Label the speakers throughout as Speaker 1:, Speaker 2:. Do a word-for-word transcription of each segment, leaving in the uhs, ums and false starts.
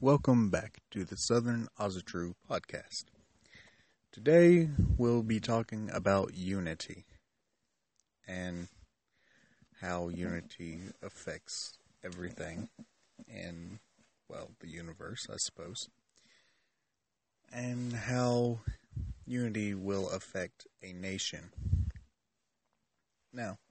Speaker 1: welcome back to the Southern Ozatru podcast. Today we'll be talking about unity and how unity affects everything in, well, the universe, I suppose, and how unity will affect a nation. Now,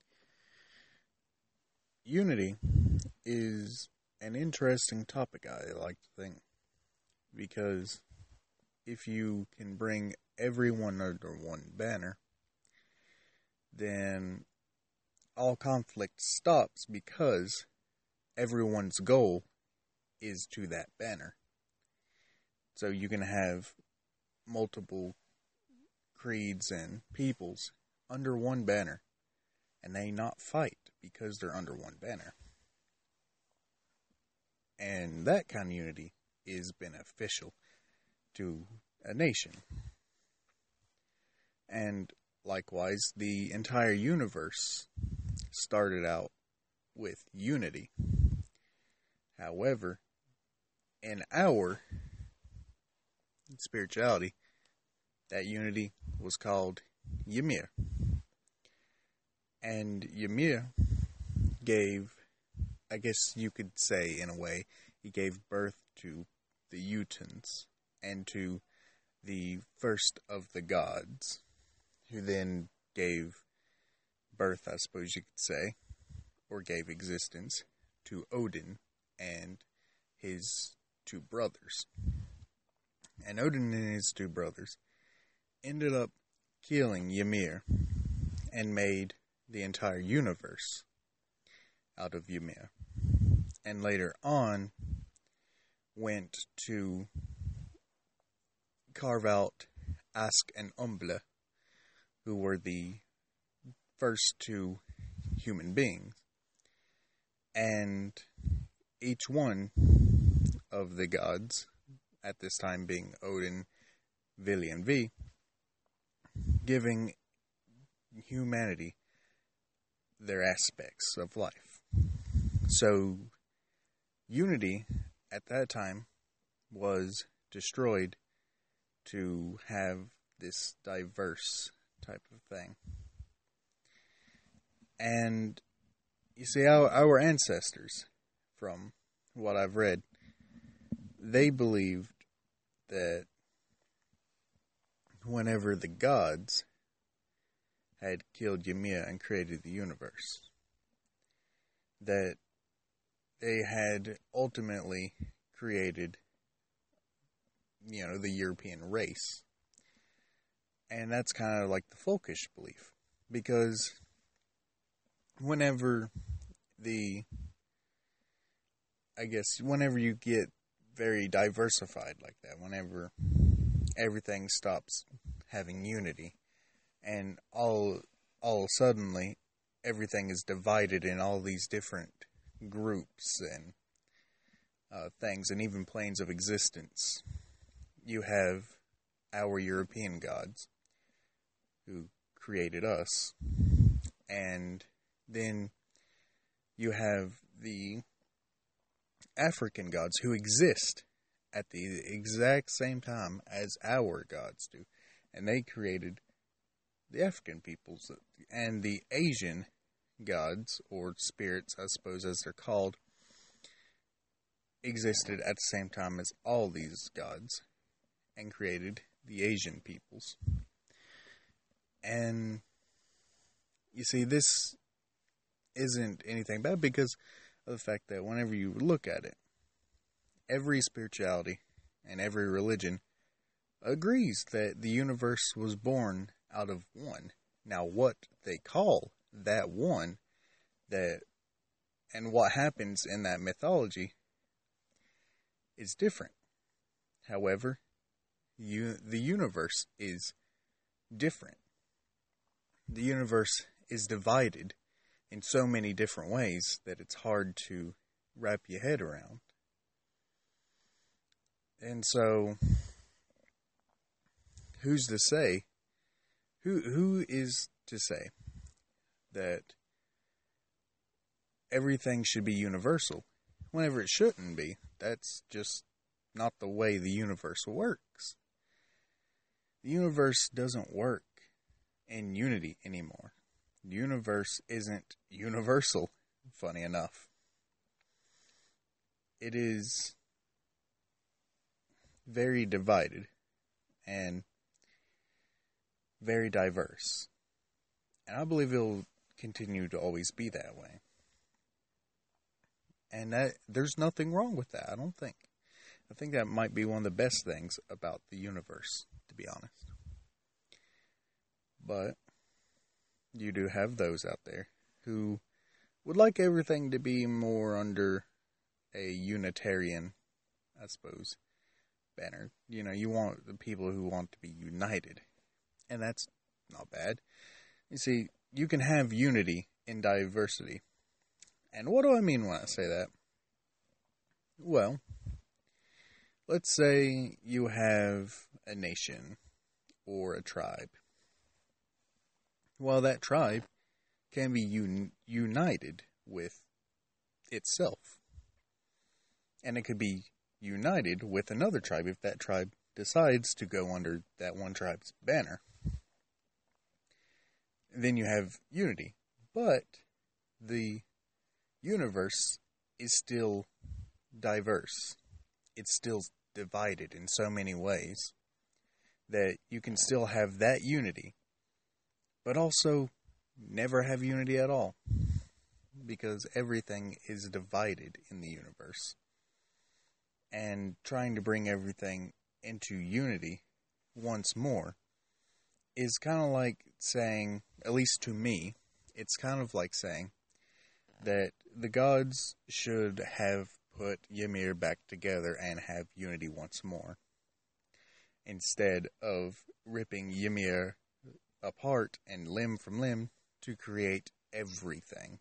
Speaker 1: unity is an interesting topic, I like to think, because if you can bring everyone under one banner, then all conflict stops because everyone's goal is to that banner. So you can have multiple creeds and peoples under one banner, and they not fight because they're under one banner. And that kind of unity is beneficial to a nation. And likewise, the entire universe started out with unity. However, in our spirituality, that unity was called Ymir. And Ymir gave, I guess you could say in a way, he gave birth to the Jotuns and to the first of the gods, who then gave birth, I suppose you could say, or gave existence to Odin and his two brothers. And Odin and his two brothers ended up killing Ymir and made the entire universe out of Ymir. And later on, went to carve out Ask and Umbla, who were the first two human beings. And each one of the gods, at this time being Odin, Vili, and Ve, giving humanity their aspects of life. So, unity at that time was destroyed to have this diverse type of thing. And you see, our, our ancestors, from what I've read, they believed that whenever the gods had killed Ymir and created the universe, that they had ultimately created, you know, the European race. And that's kind of like the folkish belief. Because whenever the, I guess, whenever you get very diversified like that, whenever everything stops having unity, and all, all suddenly everything is divided in all these different groups and uh, things, and even planes of existence. You have our European gods, who created us, and then you have the African gods, who exist at the exact same time as our gods do, and they created the African peoples, and the Asian gods, or spirits, I suppose as they're called, existed at the same time as all these gods, and created the Asian peoples. And you see, this isn't anything bad because of the fact that whenever you look at it, every spirituality and every religion agrees that the universe was born out of one. Now, what they call that one, that, and what happens in that mythology is different. However, you, the universe is different. The universe is divided in so many different ways that it's hard to wrap your head around. And so, who's to say, who who is to say that everything should be universal whenever it shouldn't be. That's just not the way the universe works. The universe doesn't work in unity anymore. The universe isn't universal, funny enough. It is very divided and very diverse. And I believe it'll continue to always be that way. And that there's nothing wrong with that, I don't think. I think that might be one of the best things about the universe, to be honest. But you do have those out there who would like everything to be more under a Unitarian, I suppose, banner. You know, you want the people who want to be united. And that's not bad. You see, you can have unity in diversity. And what do I mean when I say that? Well, let's say you have a nation or a tribe. Well, that tribe can be un- united with itself. And it could be united with another tribe if that tribe decides to go under that one tribe's banner. Then you have unity. But the universe is still diverse. It's still divided in so many ways that you can still have that unity, but also never have unity at all, because everything is divided in the universe. And trying to bring everything into unity once more is kind of like saying, at least to me, it's kind of like saying that the gods should have put Ymir back together and have unity once more, instead of ripping Ymir apart and limb from limb to create everything.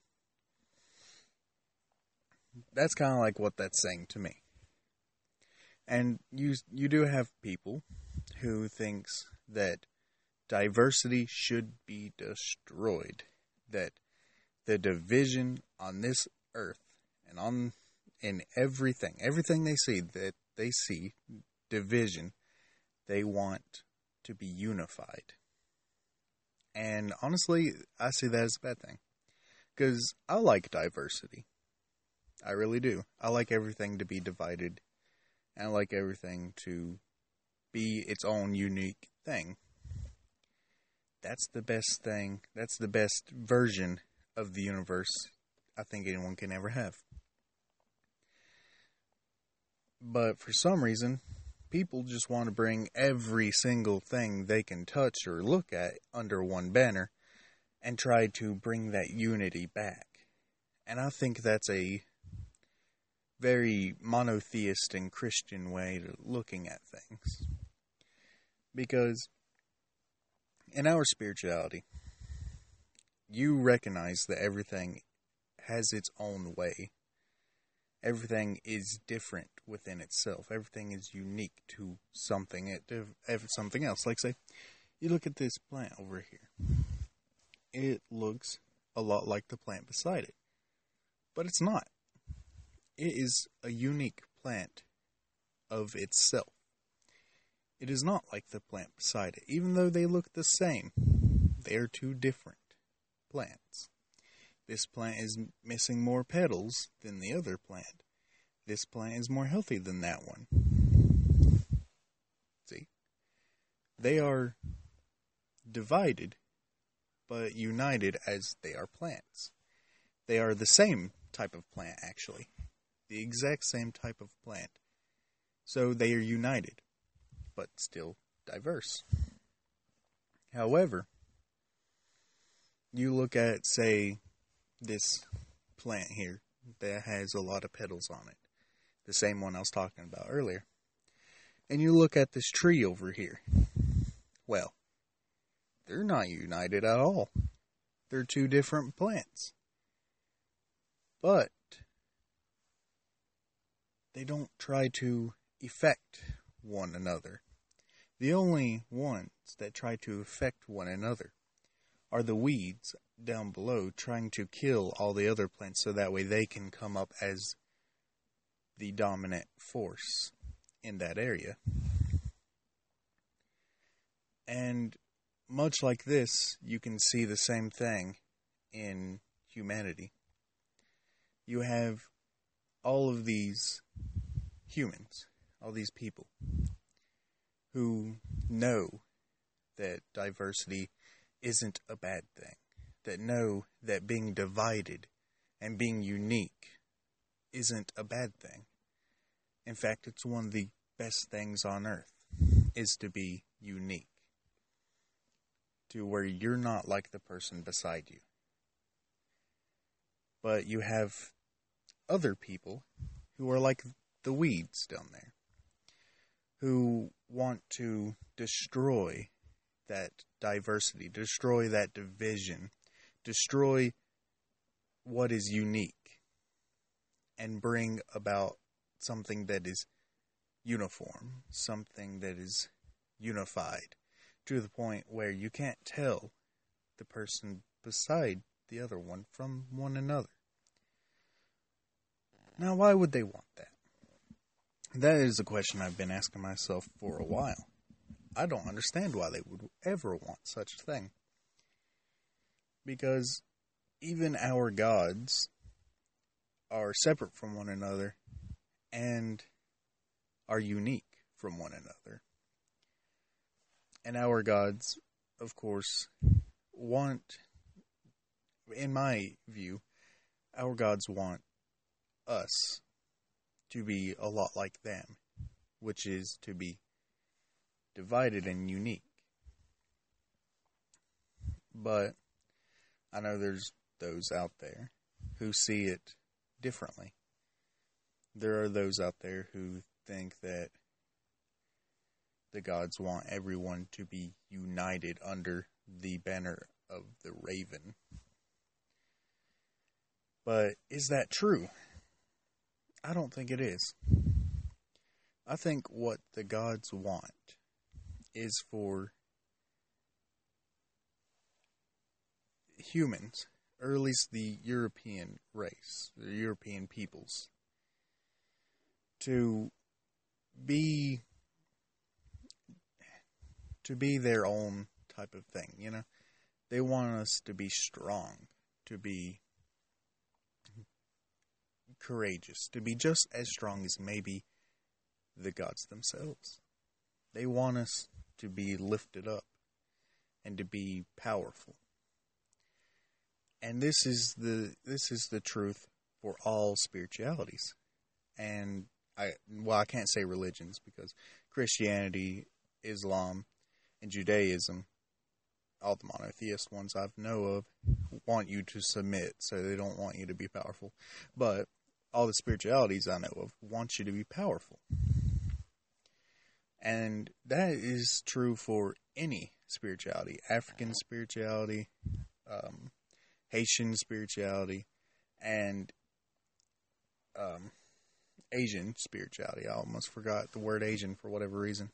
Speaker 1: That's kind of like what that's saying to me. And you you do have people who thinks that diversity should be destroyed, that the division on this earth and on in everything, everything they see, that they see division, they want to be unified. And honestly, I see that as a bad thing, because I like diversity. I really do. I like everything to be divided, and I like everything to be its own unique thing. That's the best thing. That's the best version of the universe I think anyone can ever have. But for some reason, people just want to bring every single thing they can touch or look at under one banner and try to bring that unity back. And I think that's a very monotheist and Christian way of looking at things. Because in our spirituality, you recognize that everything has its own way. Everything is different within itself. Everything is unique to something it, something else. Like, say, you look at this plant over here. It looks a lot like the plant beside it. But it's not. It is a unique plant of itself. It is not like the plant beside it. Even though they look the same, they are two different plants. This plant is missing more petals than the other plant. This plant is more healthy than that one. See? They are divided, but united as they are plants. They are the same type of plant, actually. The exact same type of plant. So they are united, but still diverse. However, you look at, say, this plant here that has a lot of petals on it. The same one I was talking about earlier. And you look at this tree over here. Well, they're not united at all. They're two different plants. But they don't try to affect one another. The only ones that try to affect one another are the weeds down below, trying to kill all the other plants so that way they can come up as the dominant force in that area. And much like this, you can see the same thing in humanity. You have all of these humans, all these people, who know that diversity isn't a bad thing, that know that being divided and being unique isn't a bad thing. In fact, it's one of the best things on earth, is to be unique, to where you're not like the person beside you. But you have other people who are like the weeds down there, who want to destroy that diversity, destroy that division, destroy what is unique, and bring about something that is uniform, something that is unified, to the point where you can't tell the person beside the other one from one another. Now, why would they want that? That is a question I've been asking myself for a while. I don't understand why they would ever want such a thing. Because even our gods are separate from one another and are unique from one another. And our gods, of course, want, in my view, our gods want us to be a lot like them, which is to be divided and unique. But I know there's those out there who see it differently. There are those out there who think that the gods want everyone to be united under the banner of the raven. But is that true? I don't think it is. I think what the gods want is for humans, or at least the European race, the European peoples, to be to be their own type of thing, you know? They want us to be strong, to be courageous, to be just as strong as maybe the gods themselves. They want us to be lifted up and to be powerful. And this is the this is the truth for all spiritualities. And I well I can't say religions, because Christianity, Islam, and Judaism, all the monotheist ones I know of, want you to submit, so they don't want you to be powerful. But all the spiritualities I know of want you to be powerful. And that is true for any spirituality. African spirituality, um, Haitian spirituality, and um, Asian spirituality. I almost forgot the word Asian for whatever reason.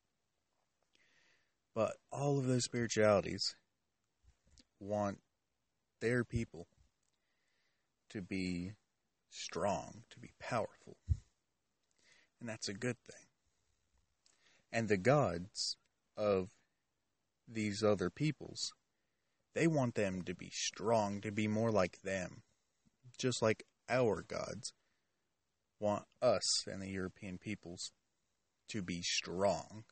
Speaker 1: But all of those spiritualities want their people to be strong, to be powerful. And that's a good thing. And the gods of these other peoples, they want them to be strong, to be more like them. Just like our gods want us and the European peoples to be strong.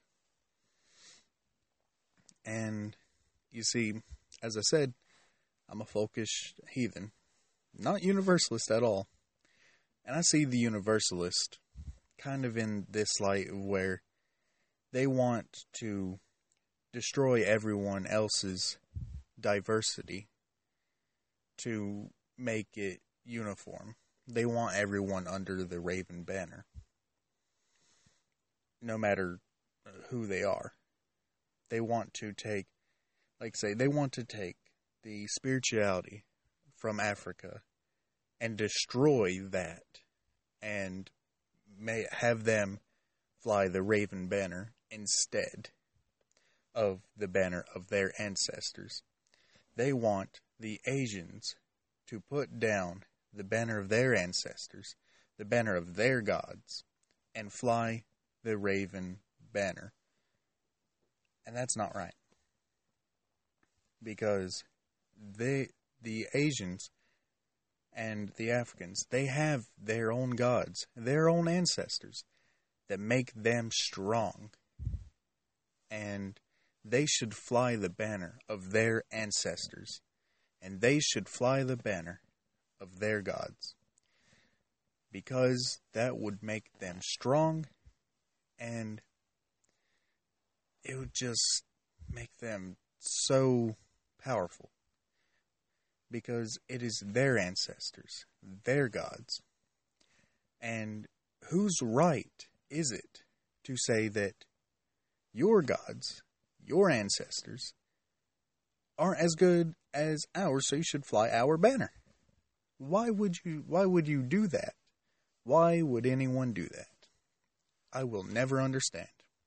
Speaker 1: And you see, as I said, I'm a folkish heathen, not universalist at all. And I see the universalist kind of in this light where they want to destroy everyone else's diversity to make it uniform. They want everyone under the Raven banner, no matter who they are. They want to take, like say, they want to take the spirituality from Africa and destroy that and may have them fly the Raven banner instead of the banner of their ancestors. They want the Asians to put down the banner of their ancestors, the banner of their gods and fly the raven banner. And that's not right. Because they, the Asians and the Africans, they have their own gods, their own ancestors that make them strong. And they should fly the banner of their ancestors. And they should fly the banner of their gods. Because that would make them strong, and it would just make them so powerful. Because it is their ancestors, their gods. And whose right is it to say that your gods, your ancestors, aren't as good as ours, so you should fly our banner? Why would you, why would you do that? Why would anyone do that? I will never understand.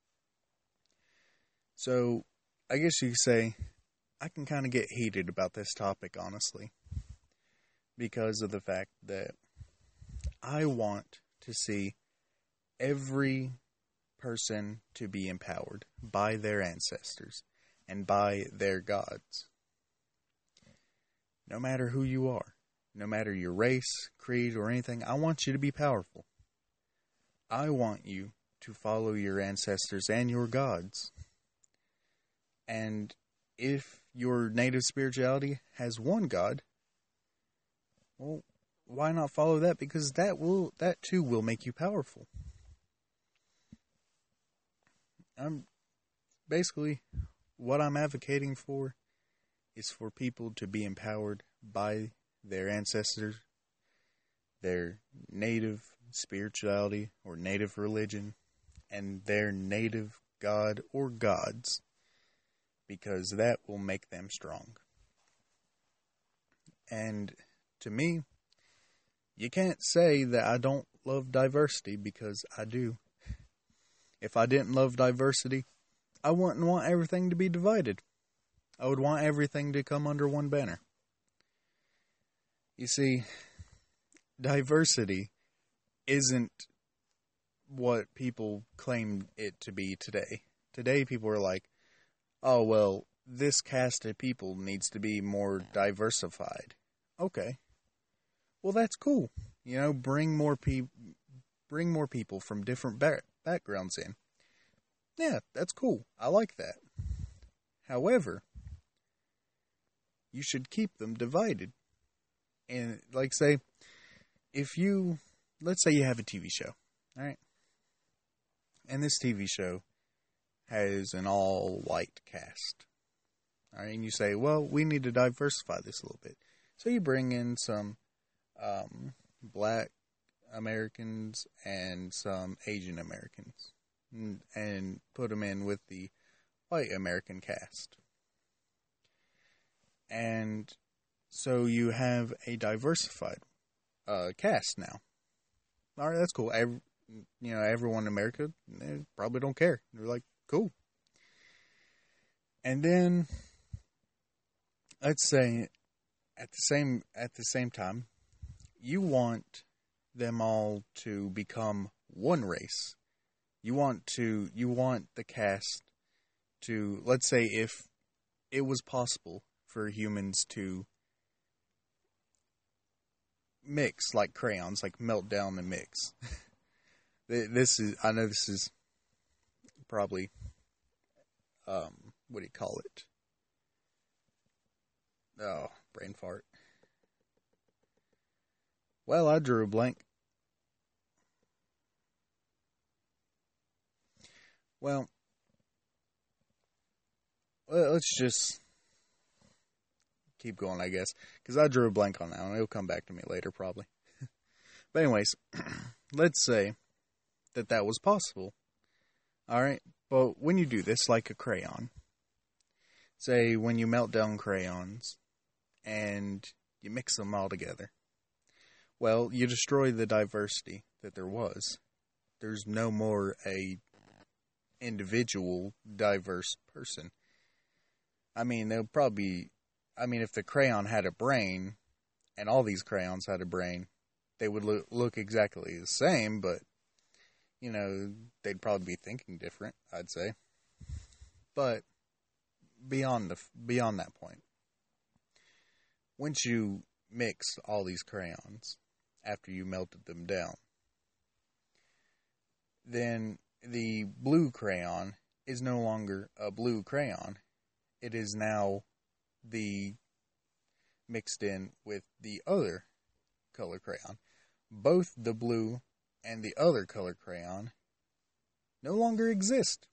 Speaker 1: So, I guess you could say, I can kind of get heated about this topic, honestly, because of the fact that I want to see every person to be empowered by their ancestors and by their gods. No matter who you are, no matter your race, creed, or anything, I want you to be powerful. I want you to follow your ancestors and your gods. And if your native spirituality has one God, well, why not follow that? Because that will, that too will make you powerful. I'm basically what I'm advocating for is for people to be empowered by their ancestors, their native spirituality or native religion, and their native god or gods, because that will make them strong. And to me, you can't say that I don't love diversity, because I do. If I didn't love diversity, I wouldn't want everything to be divided. I would want everything to come under one banner. You see, diversity isn't what people claim it to be today. Today, people are like, oh, well, this caste of people needs to be more diversified. Okay. Well, that's cool. You know, bring more people, bring more people from different ba- backgrounds in. Yeah, that's cool. I like that. However, you should keep them divided. And, like, say, if you, let's say you have a T V show, alright? And this T V show has an all-white cast. Alright, and you say, well, we need to diversify this a little bit. So you bring in some um, black Americans and some Asian Americans, and, and put them in with the white American cast. And so you have a diversified uh, cast now. All right, that's cool. Every, you know, everyone in America, they probably don't care. They're like, cool. And then, let's say, at the same at the same time, you want them all to become one race. You want to you want the cast to, let's say, if it was possible for humans to mix like crayons, like melt down and mix. This is, I know this is probably, um, what do you call it? Oh, brain fart. Well, I drew a blank. Well, let's just keep going, I guess, because I drew a blank on that one. It'll come back to me later, probably. But anyways, let's say that that was possible. Alright, but when you do this, like a crayon, say when you melt down crayons and you mix them all together, well, you destroy the diversity that there was. There's no more a individual diverse person. I mean, there'll probably, I mean, if the crayon had a brain, and all these crayons had a brain, they would look, look exactly the same, but, you know, they'd probably be thinking different, I'd say. But beyond the beyond that point, once you mix all these crayons after you melted them down, then the blue crayon is no longer a blue crayon. It is now the mixed in with the other color crayon. Both the blue and the other color crayon no longer exist.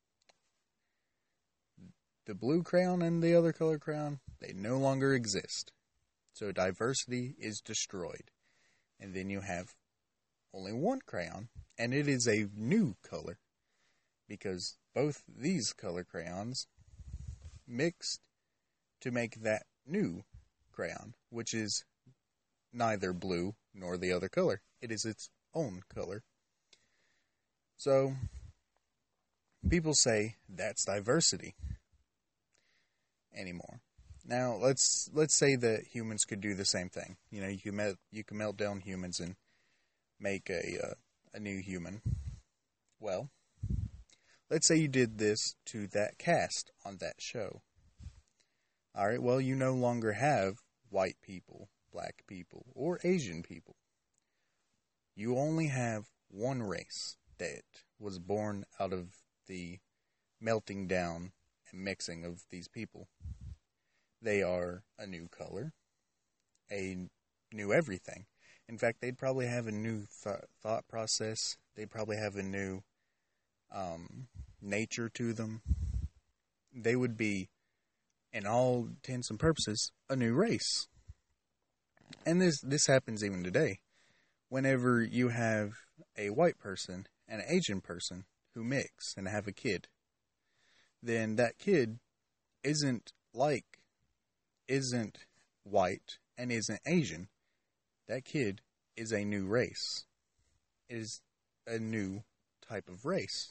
Speaker 1: The blue crayon and the other color crayon, they no longer exist. So diversity is destroyed. And then you have only one crayon, and it is a new color, because both these color crayons mixed to make that new crayon, which is neither blue nor the other color. It is its own color. So, people say that's diversity anymore. Now, let's let's say that humans could do the same thing. You know, you can melt, you can melt down humans and make a uh, a new human. Well, let's say you did this to that cast on that show. All right, well, you no longer have white people, black people, or Asian people. You only have one race that was born out of the melting down and mixing of these people. They are a new color, a new everything. In fact, they'd probably have a new th- thought process. They'd probably have a new um, nature to them. They would be, in all intents and purposes, a new race. And this this happens even today. Whenever you have a white person and an Asian person who mix and have a kid, then that kid isn't like, isn't white and isn't Asian. That kid is a new race. It is a new type of race.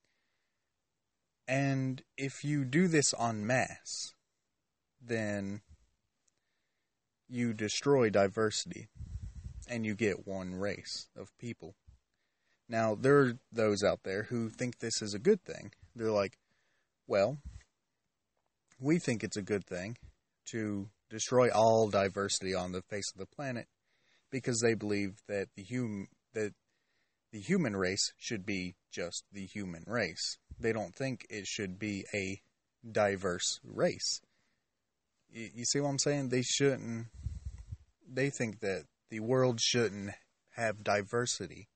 Speaker 1: And if you do this en masse, then you destroy diversity and you get one race of people. Now, there are those out there who think this is a good thing. They're like, well, we think it's a good thing to destroy all diversity on the face of the planet because they believe that the hum- that the human race should be just the human race. They don't think it should be a diverse race. You, you see what I'm saying? They shouldn't. They think that the world shouldn't have diversity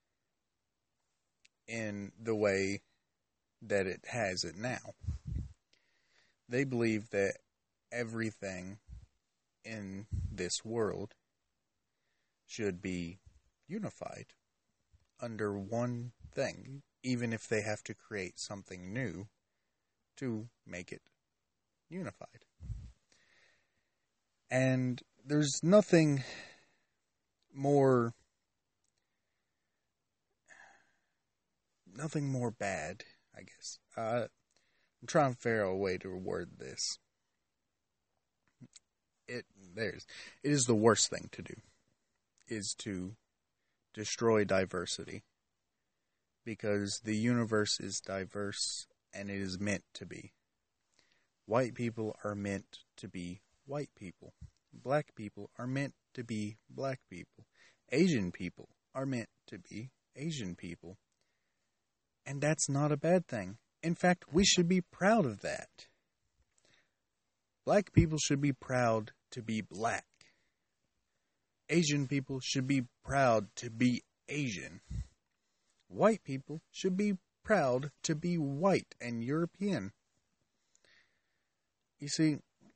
Speaker 1: in the way that it has it now. They believe that everything in this world should be unified under one thing, even if they have to create something new to make it unified. And there's nothing more nothing more bad, I guess. Uh, I'm trying to figure out a way to word this. It there's it is the worst thing to do, is to destroy diversity, because the universe is diverse and it is meant to be. White people are meant to be white people. Black people are meant to be black people. Asian people are meant to be Asian people. And that's not a bad thing. In fact, we should be proud of that. Black people should be proud to be black. Asian people should be proud to be Asian. White people should be proud to be white and European. You see,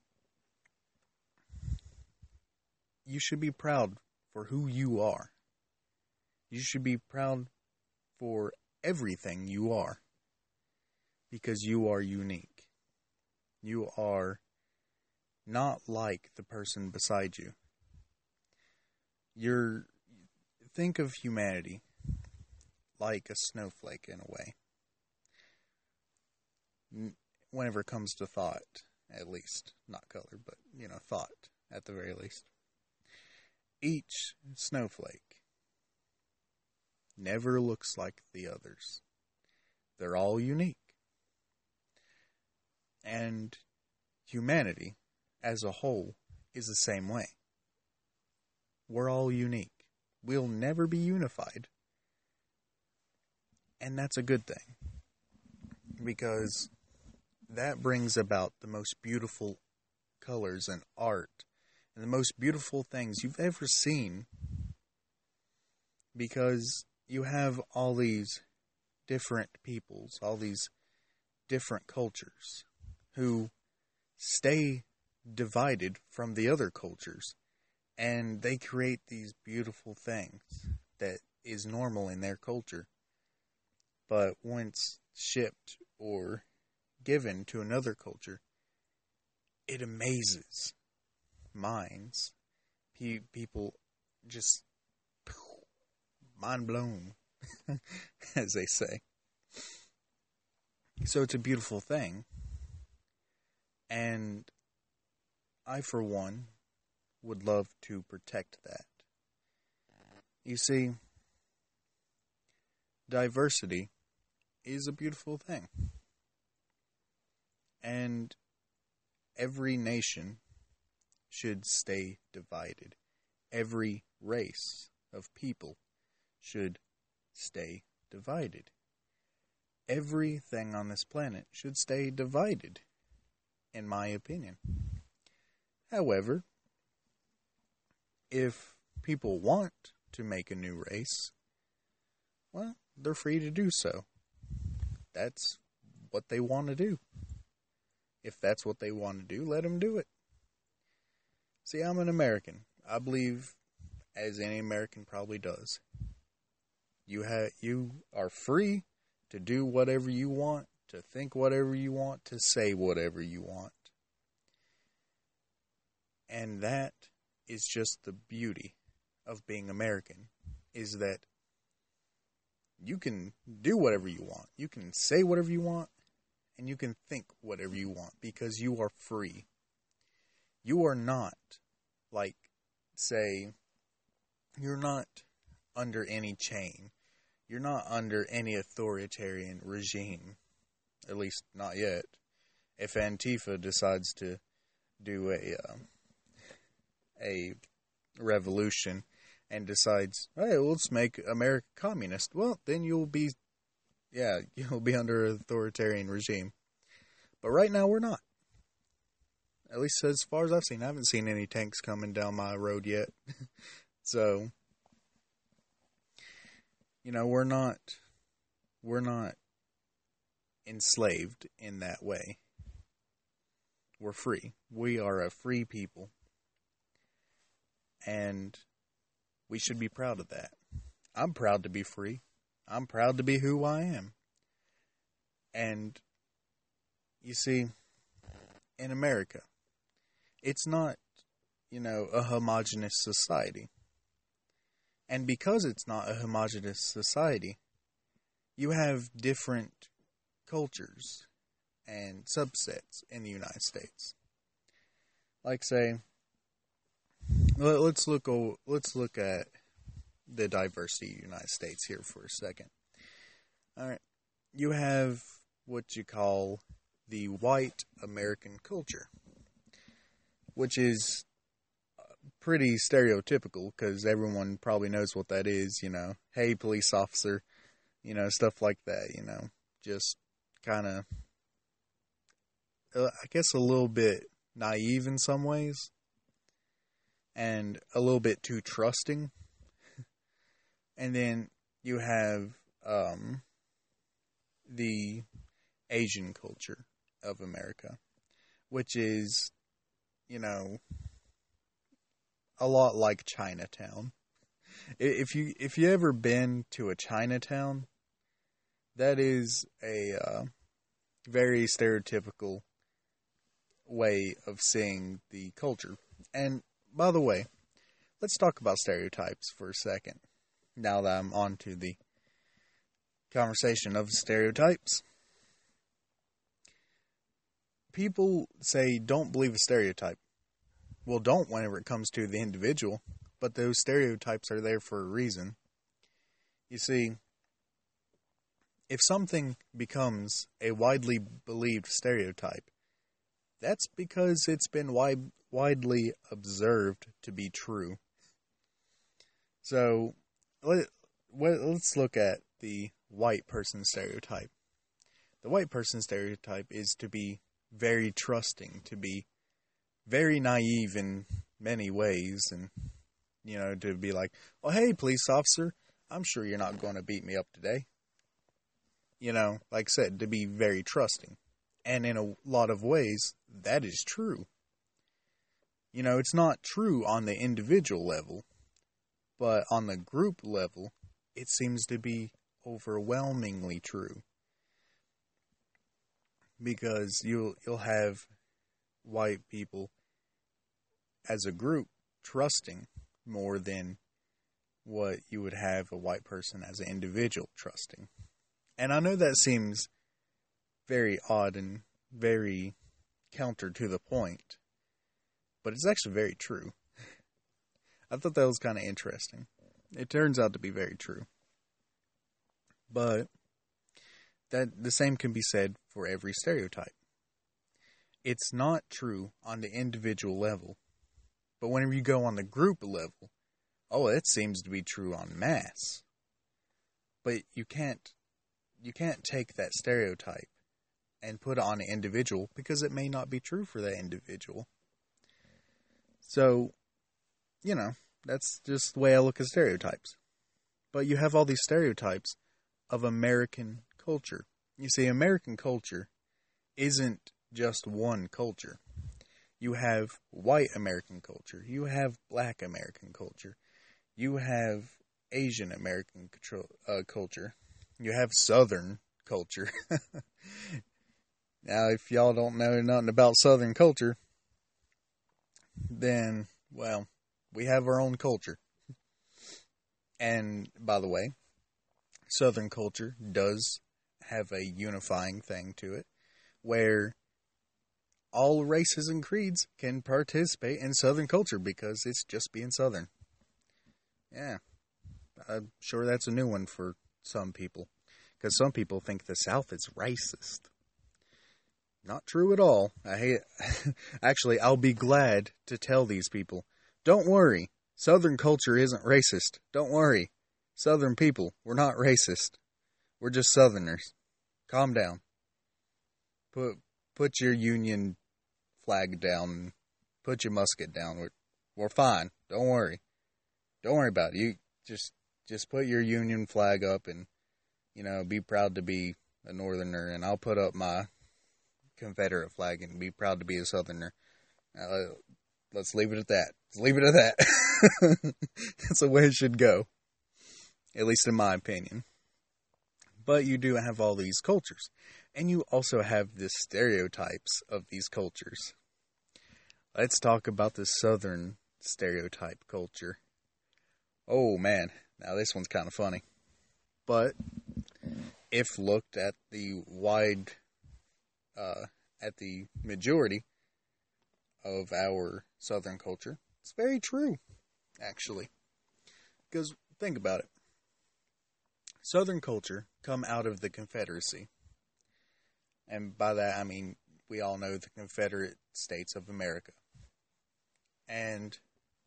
Speaker 1: you should be proud for who you are. You should be proud for everything you are, because you are unique. You are not like the person beside you. You're, think of humanity like a snowflake in a way. Whenever it comes to thought, at least. Not color, but, you know, thought, at the very least. Each snowflake never looks like the others. They're all unique. And humanity, as a whole, is the same way. We're all unique. We'll never be unified. And that's a good thing. Because that brings about the most beautiful colors and art and the most beautiful things you've ever seen. Because you have all these different peoples, all these different cultures who stay divided from the other cultures, and they create these beautiful things that is normal in their culture. But once shipped or given to another culture, it amazes minds. Pe- people just mind blown, as they say. So it's a beautiful thing. And I, for one, would love to protect that. You see, diversity is a beautiful thing. And every nation should stay divided. Every race of people should stay divided. Everything on this planet should stay divided, in my opinion. However, if people want to make a new race, well, they're free to do so. That's what they want to do. If that's what they want to do, let them do it. See, I'm an American. I believe, as any American probably does, you have you are free to do whatever you want, to think whatever you want, to say whatever you want. And that is just the beauty of being American, is that you can do whatever you want. You can say whatever you want, and you can think whatever you want, because you are free. You are not, like, say, you're not under any chain. You're not under any authoritarian regime. At least, not yet. If Antifa decides to do a uh, a revolution and decides, hey, well, let's make America communist, well, then you'll be, yeah, you'll be under an authoritarian regime. But right now, we're not. At least as far as I've seen. I haven't seen any tanks coming down my road yet. So, you know, we're not, we're not enslaved in that way. We're free. We are a free people. And we should be proud of that. I'm proud to be free. I'm proud to be who I am. And, you see, in America, it's not, you know, a homogenous society. And because it's not a homogenous society, you have different cultures and subsets in the United States. Like, say, let's look. Let's look at the diversity of the United States here for a second. All right, you have what you call the white American culture, which is pretty stereotypical because everyone probably knows what that is. You know, hey, police officer, you know, stuff like that. You know, just kind of, uh, I guess, a little bit naive in some ways. And a little bit too trusting. And then you have um, the Asian culture of America, which is, you know, a lot like Chinatown. If you if you ever been to a Chinatown, that is a uh, very stereotypical way of seeing the culture. And by the way, let's talk about stereotypes for a second, now that I'm on to the conversation of stereotypes. People say, don't believe a stereotype. Well, don't whenever it comes to the individual. but those stereotypes are there for a reason. You see, if something becomes a widely believed stereotype, that's because it's been wide, widely observed to be true. So, let, let's look at the white person stereotype. The white person stereotype is to be very trusting, to be very naive in many ways, and, you know, to be like, oh, hey, police officer, I'm sure you're not going to beat me up today. You know, like I said, to be very trusting. And in a lot of ways, that is true. You know, it's not true on the individual level, but on the group level, it seems to be overwhelmingly true. Because you'll you'll have white people as a group trusting more than what you would have a white person as an individual trusting. And I know that seems very odd and very counter to the point, but it's actually very true. I thought that was kind of interesting. It turns out to be very true. But that the same can be said for every stereotype. It's not true on the individual level, but whenever you go on the group level, oh, it seems to be true en masse. But you can't you can't take that stereotype and put it on an individual because it may not be true for that individual. So, you know, that's just the way I look at stereotypes. But you have all these stereotypes of American culture. You see, American culture isn't just one culture. You have white American culture. You have black American culture. You have Asian American control, uh, culture. You have Southern culture. Now, if y'all don't know nothing about Southern culture, then, well, we have our own culture. And, by the way, Southern culture does have a unifying thing to it, where all races and creeds can participate in Southern culture because it's just being Southern. Yeah, I'm sure that's a new one for some people, because some people think the South is racist. Not true at all. I hate Actually, I'll be glad to tell these people, don't worry, Southern culture isn't racist. Don't worry. Southern people, we're not racist. We're just Southerners. Calm down. Put put your Union flag down. Put your musket down. We're, we're fine. Don't worry. Don't worry about it. You just just put your Union flag up and, you know, be proud to be a Northerner. And I'll put up my Confederate flag and be proud to be a Southerner. Uh, let's leave it at that. Let's leave it at that. That's the way it should go. At least in my opinion. But you do have all these cultures. And you also have the stereotypes of these cultures. Let's talk about the Southern stereotype culture. Oh man, now this one's kind of funny. But if looked at the wide, uh, at the majority of our Southern culture, it's very true, actually. Because think about it. Southern culture come out of the Confederacy. And by that, I mean, we all know the Confederate States of America. And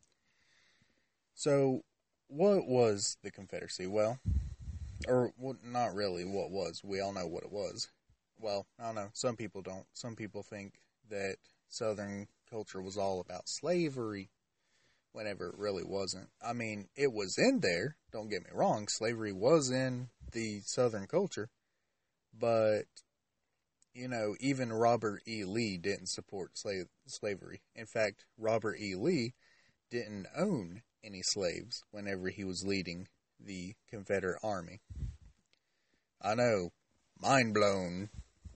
Speaker 1: so, what was the Confederacy? Well, or well, not really what was. We all know what it was. Well, I don't know. Some people don't. Some people think that Southern culture was all about slavery, whenever it really wasn't. I mean, it was in there, don't get me wrong, slavery was in the Southern culture, but, you know, even Robert E. Lee didn't support slave slavery. In fact, Robert E. Lee didn't own any slaves whenever he was leading the Confederate Army. I know, mind blown.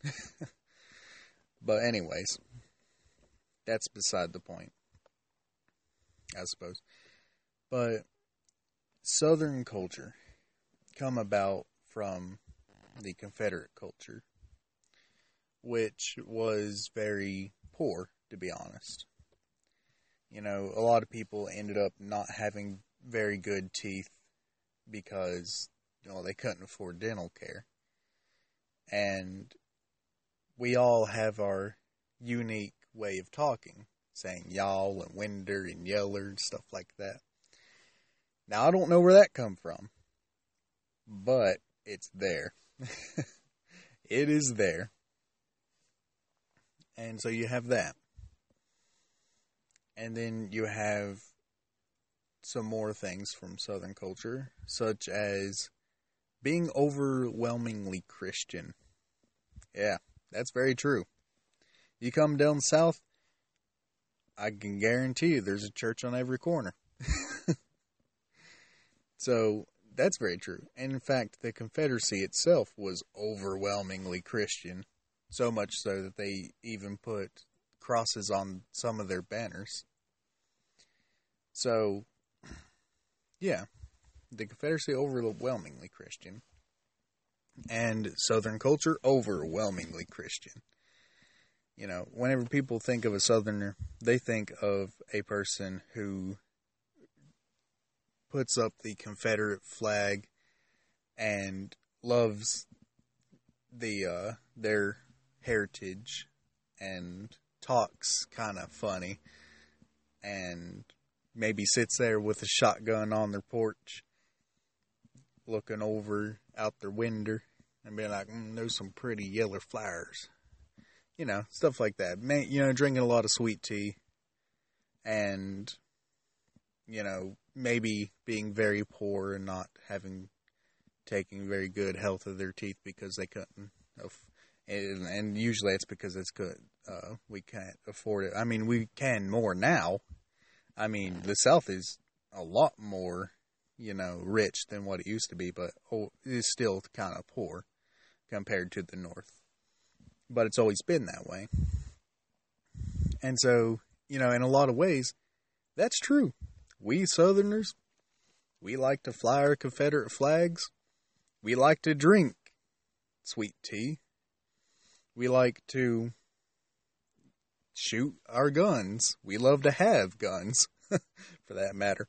Speaker 1: But anyways, that's beside the point, I suppose. But Southern culture come about from the Confederate culture, which was very poor, to be honest. You know, a lot of people ended up not having very good teeth because, you know, they couldn't afford dental care. And we all have our unique way of talking, saying y'all and winder and yeller and stuff like that. Now, I don't know where that come from, but it's there. It is there. And so you have that. And then you have some more things from Southern culture, such as being overwhelmingly Christian. Yeah, that's very true. You come down south, I can guarantee you there's a church on every corner. So, that's very true. And in fact, the Confederacy itself was overwhelmingly Christian. So much so that they even put crosses on some of their banners. So, yeah, the Confederacy overwhelmingly Christian. And Southern culture overwhelmingly Christian. You know, whenever people think of a Southerner, they think of a person who puts up the Confederate flag and loves the uh, their heritage and talks kind of funny and maybe sits there with a shotgun on their porch looking over out their window and being like, mm, there's some pretty yellow flowers. You know, stuff like that. May, you know, drinking a lot of sweet tea and, you know, maybe being very poor and not having, taking very good health of their teeth because they couldn't, and, and usually it's because it's good. Uh, we can't afford it. I mean, we can more now. I mean, the South is a lot more, you know, rich than what it used to be, but oh, it is still kind of poor compared to the North. But it's always been that way. And so, you know, in a lot of ways, that's true. We Southerners, we like to fly our Confederate flags. We like to drink sweet tea. We like to shoot our guns. We love to have guns, for that matter.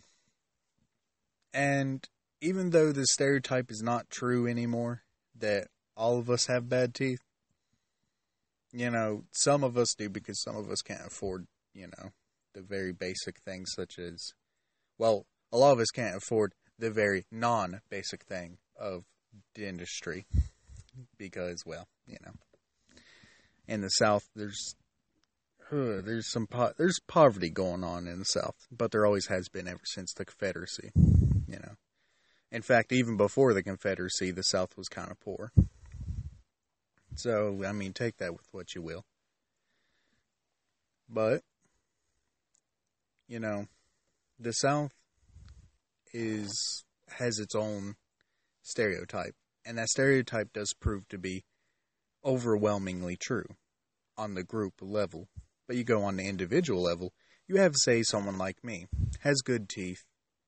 Speaker 1: And even though the stereotype is not true anymore, that all of us have bad teeth, you know, some of us do because some of us can't afford, you know, the very basic things such as, well, a lot of us can't afford the very non-basic thing of dentistry because, well, you know, in the South, there's uh, there's some po- there's poverty going on in the South, but there always has been ever since the Confederacy, you know. In fact, even before the Confederacy, the South was kind of poor. So, I mean, take that with what you will. But, you know, the South is has its own stereotype. And that stereotype does prove to be overwhelmingly true on the group level. But you go on the individual level, you have, say, someone like me, has good teeth,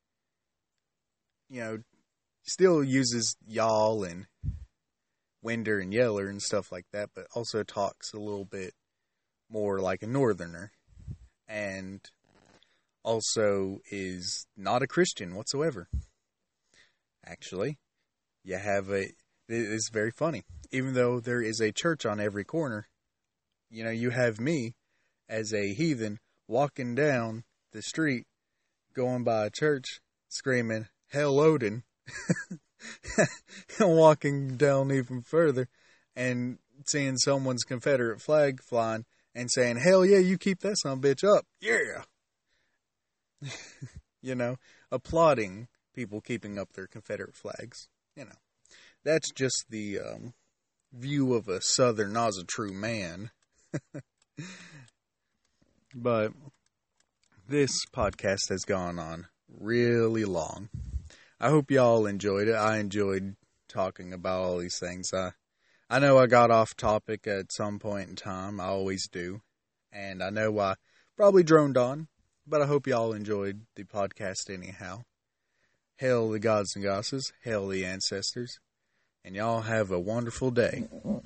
Speaker 1: you know, still uses y'all and winder and yeller and stuff like that, but also talks a little bit more like a northerner. And also is not a Christian whatsoever. Actually, you have a, it's very funny. Even though there is a church on every corner, you know, you have me as a heathen walking down the street, going by a church, screaming, "Hell Odin," and walking down even further and seeing someone's Confederate flag flying and saying, "Hell yeah, you keep that son of a bitch up. Yeah." You know, applauding people keeping up their Confederate flags. You know, that's just the um, view of a Southern as a true man. But this podcast has gone on really long. I hope y'all enjoyed it. I enjoyed talking about all these things. I, I know I got off topic at some point in time. I always do. And I know I probably droned on. But I hope y'all enjoyed the podcast anyhow. Hail the gods and goddesses. Hail the ancestors. And y'all have a wonderful day.